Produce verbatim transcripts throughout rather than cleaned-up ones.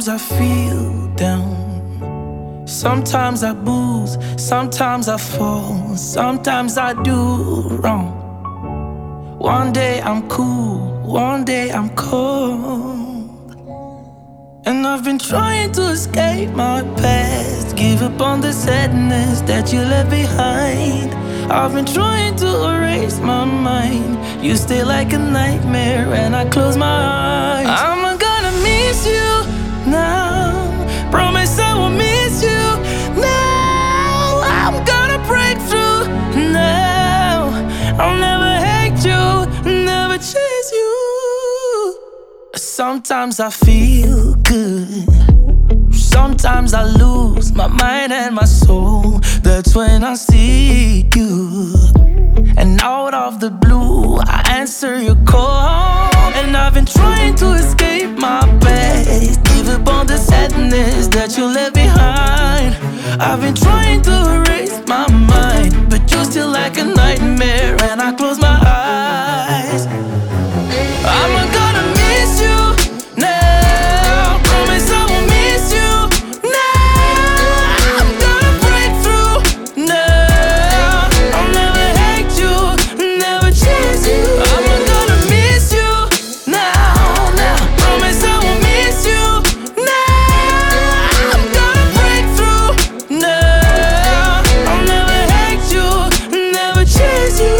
Sometimes I feel down. Sometimes I booze. Sometimes I fall. Sometimes I do wrong. One day I'm cool. One day I'm cold. And I've been trying to escape my past, give up on the sadness that you left behind. I've been trying to erase my mind. You stay like a nightmare when I close my eyes. I'm gonna miss you now. Promise I will miss you now. I'm gonna break through now. I'll never hate you, never chase you. Sometimes I feel good. Sometimes I lose my mind and my soul. That's when I see you. And out of the blue, I answer your call. And I've been trying to escape my past, give up on the sadness that you left behind. I've been trying to erase my mind, but you're still like a nightmare when I close my eyes. I'm gonna miss you now. Promise I will miss you now. I'm gonna break through now. I'll never hate you, never chase you. I'm gonna miss you now, now. Promise I will miss you now. I'm gonna break through now. I'll never hate you, never chase you.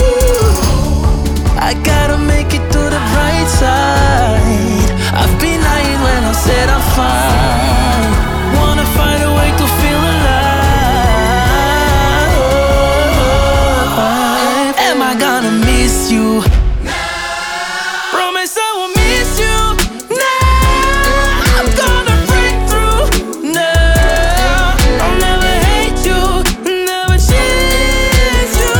I gotta make it to the bright side. I've been lying when I said I'm fine. Wanna find a way to feel alive. Am I gonna miss you? Promise I will miss you now. I'm gonna break through now. I'll never hate you, never chase you.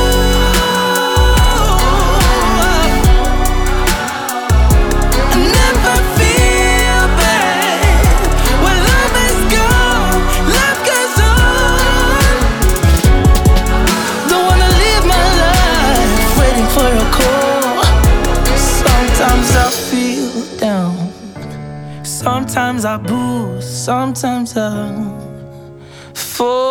I never feel bad when love is gone, love goes on. Don't wanna live my life waiting for your call. Sometimes I feel down. Sometimes I boost. Sometimes I fall.